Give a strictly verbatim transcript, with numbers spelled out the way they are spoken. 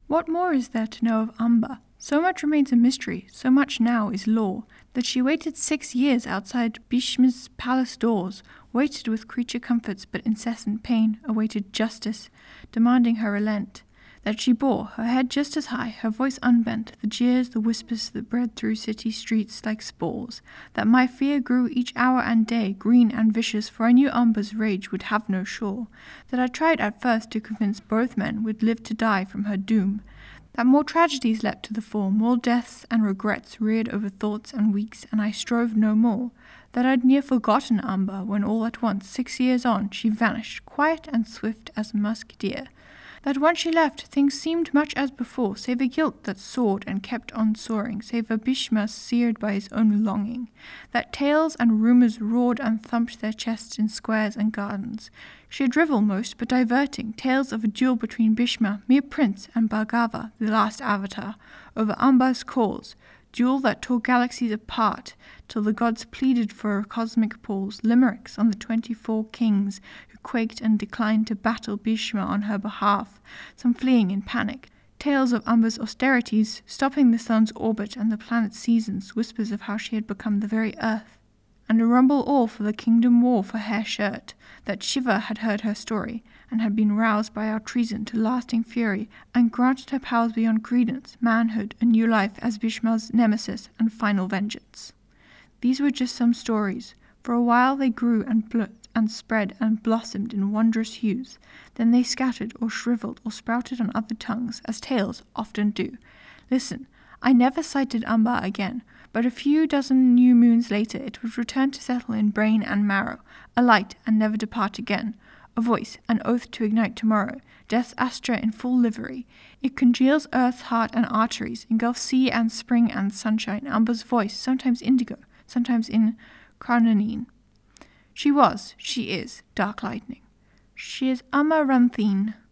What more is there to know of Amba? So much remains a mystery, so much now is lore, that she waited six years outside Bhishma's palace doors, waited with creature comforts but incessant pain, awaited justice, demanding her relent. That she bore, her head just as high, her voice unbent, the jeers, the whispers that bred through city streets like spores. That my fear grew each hour and day, green and vicious, for I knew Amba's rage would have no shore. That I tried at first to convince both men would live to die from her doom. That more tragedies leapt to the fore, more deaths and regrets reared over thoughts and weeks, and I strove no more. That I'd near forgotten Amba, when all at once, six years on, she vanished, quiet and swift as musk deer. That when she left, things seemed much as before, save a guilt that soared and kept on soaring, save a Bhishma seared by his own longing. That tales and rumours roared and thumped their chests in squares and gardens. Sheer drivel most, but diverting, tales of a duel between Bhishma, mere prince, and Bhargava, the last avatar, over Amba's cause, duel that tore galaxies apart, till the gods pleaded for a cosmic pause, limericks on the twenty-four kings who quaked and declined to battle Bhishma on her behalf, some fleeing in panic, tales of Amba's austerities, stopping the sun's orbit and the planet's seasons, whispers of how she had become the very earth, and a rumble all for the kingdom war for Hair Shirt, that Shiva had heard her story, and had been roused by our treason to lasting fury, and granted her powers beyond credence, manhood, a new life as Bhishma's nemesis and final vengeance. These were just some stories. For a while they grew and bl- and spread and blossomed in wondrous hues. Then they scattered or shriveled or sprouted on other tongues, as tales often do. Listen, I never sighted Amba again, but a few dozen new moons later it would return to settle in brain and marrow, a light and never depart again, a voice, an oath to ignite tomorrow, death's astra in full livery. It congeals earth's heart and arteries, engulfs sea and spring and sunshine, Amba's voice, sometimes indigo, sometimes in carnanine. She was, she is, dark lightning. She is Amarantine.